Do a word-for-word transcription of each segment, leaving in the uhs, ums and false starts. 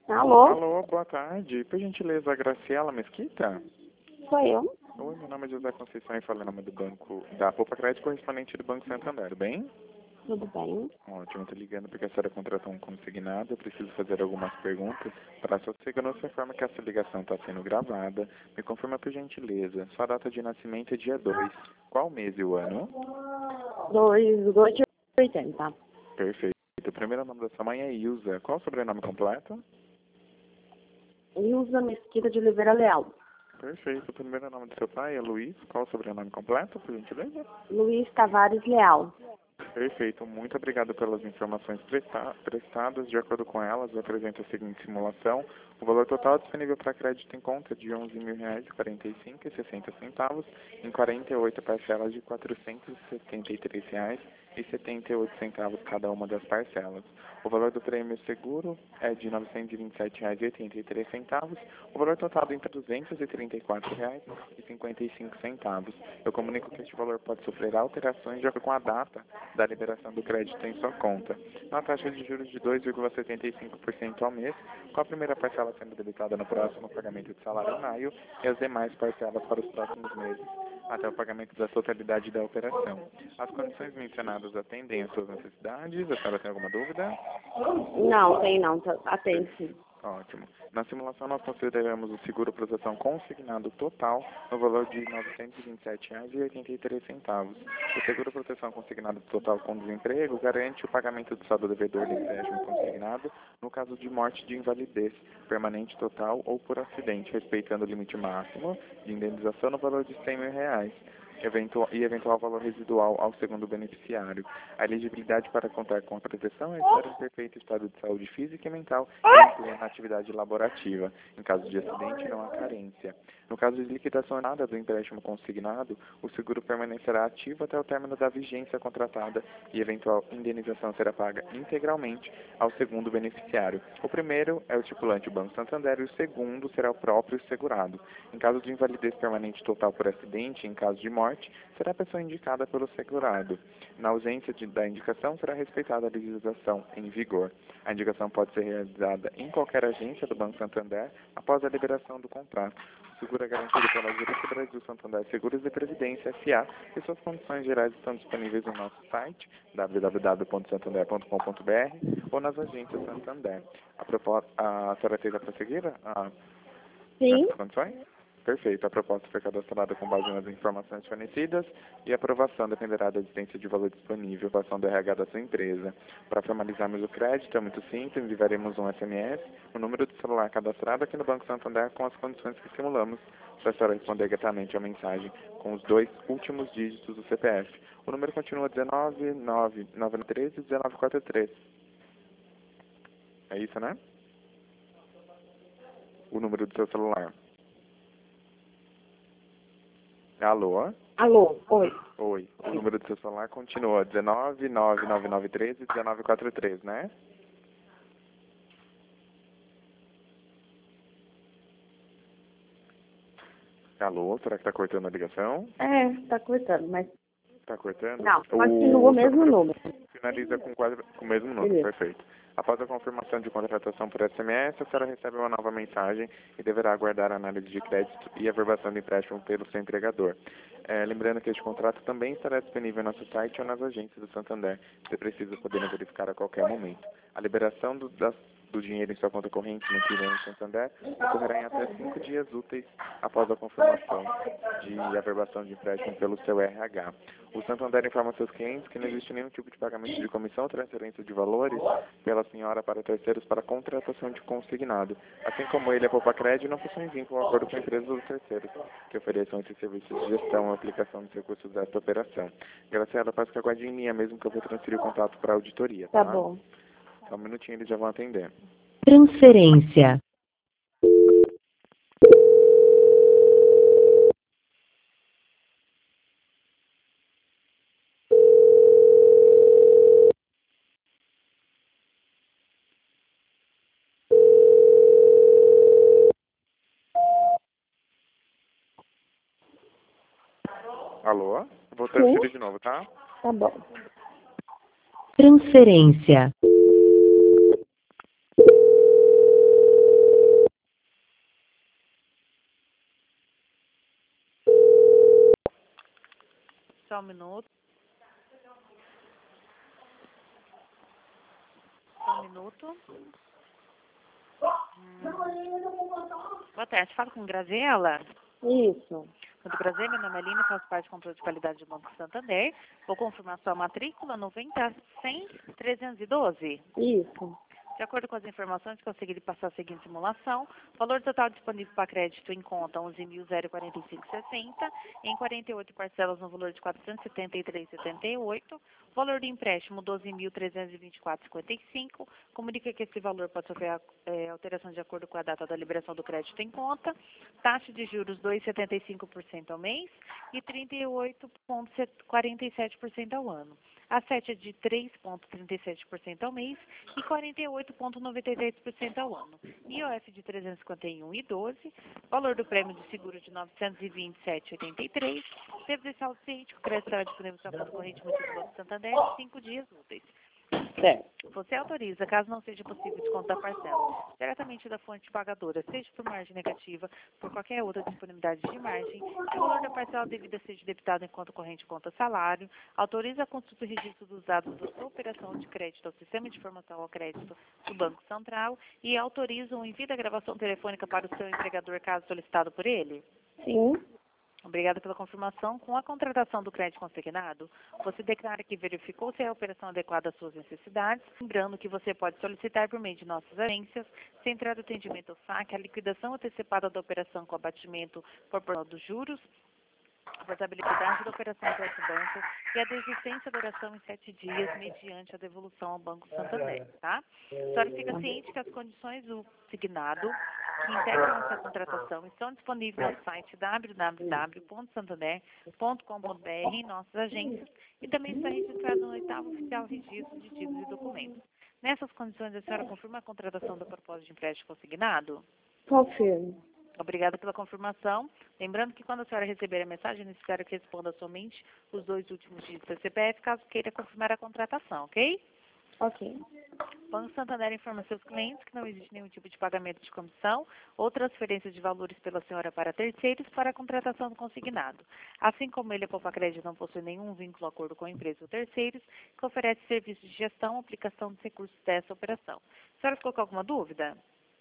Alô? Alô, boa tarde. Por gentileza, a Graciela Mesquita? Sou eu? Oi, meu nome é José Conceição e falo em nome do banco da Poupa Crédito, correspondente do Banco Santander, bem? Tudo bem? Ótimo, estou ligando porque a senhora contratou um consignado. Eu preciso fazer algumas perguntas. Para a sua segurança, informa que essa ligação está sendo gravada. Me confirma por gentileza. Sua data de nascimento é dia dois. Qual mês e o ano? dois, dois de oitenta. Perfeito. O primeiro nome da sua mãe é Ilza. Qual o sobrenome completo? Ilza Mesquita de Oliveira Leal. Perfeito. O primeiro nome do seu pai é Luiz. Qual o sobrenome completo, por gentileza? Luiz Tavares Leal. Perfeito. Muito obrigado pelas informações presta prestadas. De acordo com elas, eu apresento a seguinte simulação. O valor total disponível para crédito em conta é de onze mil reais e quarenta e cinco reais e sessenta centavos em quarenta e oito parcelas de quatrocentos e setenta e três reais e setenta e oito centavos cada uma das parcelas. O valor do prêmio seguro é de novecentos e vinte e sete reais e oitenta e três centavos. O valor total é duzentos e trinta e quatro reais e cinquenta e cinco centavos. Eu comunico que este valor pode sofrer alterações de acordo com a data da liberação do crédito em sua conta. Na taxa de juros de dois vírgula setenta e cinco por cento ao mês, com a primeira parcela sendo debitada no próximo pagamento de salário em maio e as demais parcelas para os próximos meses, até o pagamento da totalidade da operação. As condições mencionadas atendem às suas necessidades? A senhora tem alguma dúvida? Não, tem não. tá- Atende sim. Ótimo. Na simulação, nós consideramos o seguro proteção consignado total no valor de novecentos e vinte e sete reais e oitenta e três centavos. O seguro proteção consignado total com desemprego garante o pagamento do saldo devedor do empréstimo consignado no caso de morte de invalidez permanente total ou por acidente, respeitando o limite máximo de indenização no valor de cem mil reais. Eventual, e eventual valor residual ao segundo beneficiário. A elegibilidade para contar com a proteção é estar em perfeito estado de saúde física e mental e em plena atividade laborativa. Em caso de acidente, não há carência. No caso de liquidação nada do empréstimo consignado, o seguro permanecerá ativo até o término da vigência contratada e eventual indenização será paga integralmente ao segundo beneficiário. O primeiro é o estipulante, o Banco Santander, e o segundo será o próprio segurado. Em caso de invalidez permanente total por acidente, em caso de morte, será a pessoa indicada pelo segurado. Na ausência de, da indicação, será respeitada a legislação em vigor. A indicação pode ser realizada em qualquer agência do Banco Santander após a liberação do contrato. O seguro é garantido pela Agência Brasil Santander Seguros e Previdência S A e suas condições gerais estão disponíveis no nosso site w w w ponto santander ponto com ponto b r ou nas agências Santander. A, proposta, a senhora teve a prosseguir a, Sim. nessas condições? Perfeito. A proposta foi cadastrada com base nas informações fornecidas e a aprovação dependerá da existência de valor disponível, aprovação do R H da sua empresa. Para formalizarmos o crédito, é muito simples, enviaremos um S M S, o número de celular cadastrado aqui no Banco Santander com as condições que simulamos, para a senhora responder diretamente a mensagem com os dois últimos dígitos do C P F. O número continua dezenove, nove, nove nove três, dezenove quarenta e três. É isso, né? O número do seu celular. Alô? Alô? Oi. Oi. O número do seu celular continua dezenove, nove nove nove treze, dezenove quarenta e três, né? Alô? Será que tá cortando a ligação? É, tá cortando, mas... Tá cortando? Não, continua o seu mesmo número. finaliza com, quase, com o mesmo número, Beleza. perfeito. Após a confirmação de contratação por S M S, a senhora recebe uma nova mensagem e deverá aguardar a análise de crédito e a averbação do empréstimo pelo seu empregador. É, lembrando que este contrato também estará disponível em nosso site ou nas agências do Santander. Você precisa poder verificar a qualquer momento. A liberação do, das, do dinheiro em sua conta corrente no T I no Santander ocorrerá em até cinco dias úteis após a confirmação de averbação de empréstimo pelo seu R H. O Santander informa seus clientes que não existe nenhum tipo de pagamento de comissão ou transferência de valores pela senhora para terceiros para contratação de consignado. Assim como ele, a Poupa Crédito não possui vínculo ou acordo com empresas ou terceiros que ofereçam esses serviços de gestão ou aplicação dos recursos desta operação. Graciela, peço que aguarde em linha mesmo que eu vou transferir o contato para a auditoria, tá? Tá bom. Só um minutinho, eles já vão atender. Transferência. Alô? Vou transferir de novo, tá? Tá bom. Transferência. Só um minuto. Só um minuto. Hum. Boa tarde, fala com Graziela. Isso. Muito prazer, meu nome é Lina, faço parte do controle de qualidade do Banco Santander. Vou confirmar sua matrícula noventa, cem, trezentos e doze. Isso. De acordo com as informações, consegui lhe passar a seguinte simulação. Valor total disponível para crédito em conta onze mil quarenta e cinco reais e sessenta centavos, em quarenta e oito parcelas no valor de quatrocentos e setenta e três reais e setenta e oito centavos. Valor do empréstimo doze mil trezentos e vinte e quatro reais e cinquenta e cinco centavos. Comunica que esse valor pode sofrer é, alteração de acordo com a data da liberação do crédito em conta. Taxa de juros dois vírgula setenta e cinco por cento ao mês e trinta e oito vírgula quarenta e sete por cento ao ano. A sete é de três vírgula trinta e sete por cento ao mês e quarenta e oito vírgula noventa e três por cento ao ano. I O F de trezentos e cinquenta e um reais e doze centavos. Valor do prêmio de seguro de novecentos e vinte e sete reais e oitenta e três centavos. Deve deixar o ciente que o crédito será disponível na conta corrente multi do Banco Santander em cinco dias úteis. Certo. Você autoriza, caso não seja possível desconto da parcela, diretamente da fonte pagadora, seja por margem negativa, por qualquer outra disponibilidade de margem, o valor da parcela devida seja debitado em conta corrente conta salário, autoriza a consulta e registro dos dados da sua operação de crédito ao Sistema de Informação ao Crédito do Banco Central e autoriza o envio da gravação telefônica para o seu empregador, caso solicitado por ele? Sim. Obrigada pela confirmação. Com a contratação do crédito consignado, você declara que verificou se é a operação adequada às suas necessidades, lembrando que você pode solicitar por meio de nossas agências, central de atendimento ao saque, a liquidação antecipada da operação com abatimento proporcional dos juros, a portabilidade da operação para o banco e a desistência da operação em sete dias mediante a devolução ao Banco Santander, tá? A senhora fica ciente que as condições do signado que integram essa contratação estão disponíveis no site w w w ponto santander ponto com ponto b r em nossas agências e também está registrado no oitavo oficial registro de títulos e documentos. Nessas condições, a senhora confirma a contratação da proposta de empréstimo consignado? Confirmo. Obrigada pela confirmação. Lembrando que quando a senhora receber a mensagem, é necessário que responda somente os dois últimos dígitos do C P F, caso queira confirmar a contratação, ok? Ok. Banco Santander informa seus clientes que não existe nenhum tipo de pagamento de comissão ou transferência de valores pela senhora para terceiros para a contratação do consignado. Assim como ele, a Poupa Crédito, não possui nenhum vínculo ou acordo com a empresa ou terceiros, que oferece serviços de gestão ou aplicação dos recursos dessa operação. A senhora ficou com alguma dúvida?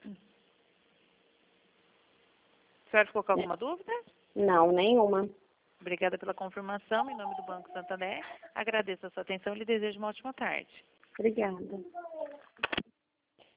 A senhora ficou com alguma dúvida? Não, nenhuma. Obrigada pela confirmação. Em nome do Banco Santander, agradeço a sua atenção e lhe desejo uma ótima tarde. Obrigada.